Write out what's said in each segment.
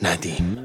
ندیم.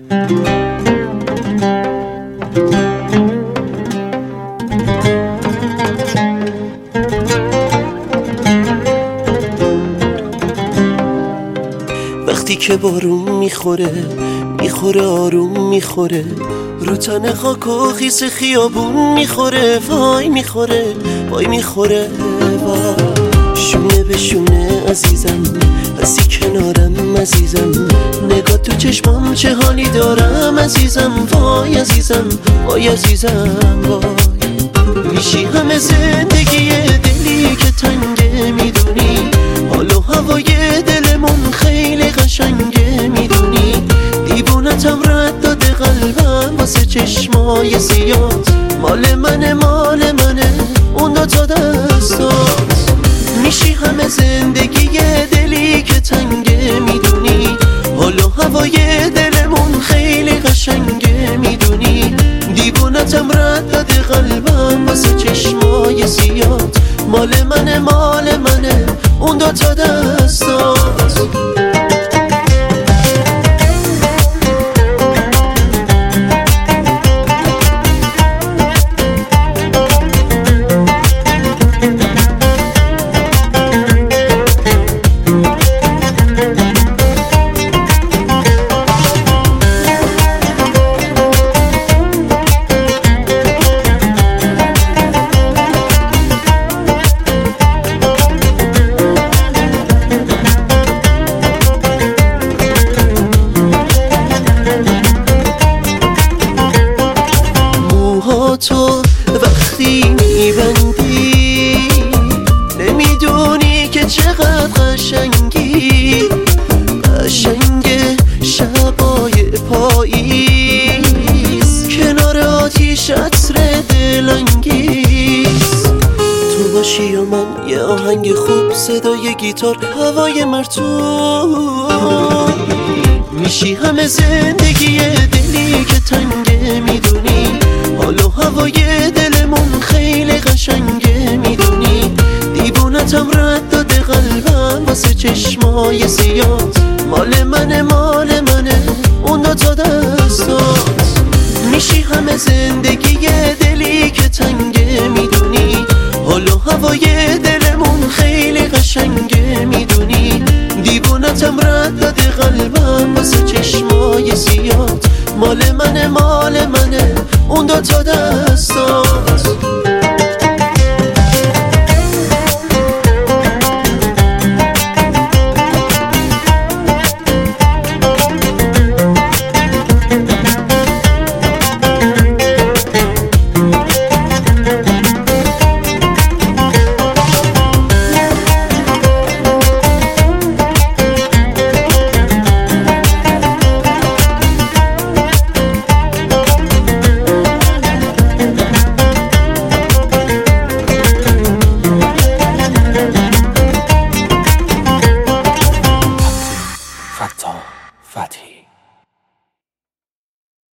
وقتی که بارون میخوره آروم میخوره، رو تن خاک و خیس خیابون میخوره، وای میخوره وای میخوره وای. شونه به شونه عزیزم، هستی کنارم عزیزم، نگاه تو چشمام چه حالی دارم عزیزم، وای عزیزم وای عزیزم وای. میشی همه زندگی دلی که تنگه، میدونی حال و هوای دلمون خیلی قشنگه، میدونی دیوونتم رد داده قلبم واسه چشمای سیات، مال منه اون دوتا دستات. میشی همه زندگی دلی که تنگه، میدونی حال و هوای دلمون خیلی قشنگه، میدونی دیوونتم رد داده قلبم واسه چشمای سیات، مال منه اون دوتا دستات. تو وقتی میبندی نمیدونی که چقدر قشنگی، قشنگ شبای پاییز کنار آتیش عطر دلانگیز. تو باشی و من یه آهنگ خوب، صدای گیتار، هوای مرطوب. میشی همه زندگی دلی که تنگه، میدونی حال و هوای دلمون خیلی قشنگه، میدونی دیوونتم رد داده قلبم واسه چشمای سیات، مال منه اون دوتا دستات. میشی همه زندگی دلی که تنگه، میدونی حال و هوای دلمون خیلی قشنگه، میدونی دیوونتم رد داده قلبم واسه چشمای سیات، مال منه اون دوتا دستات.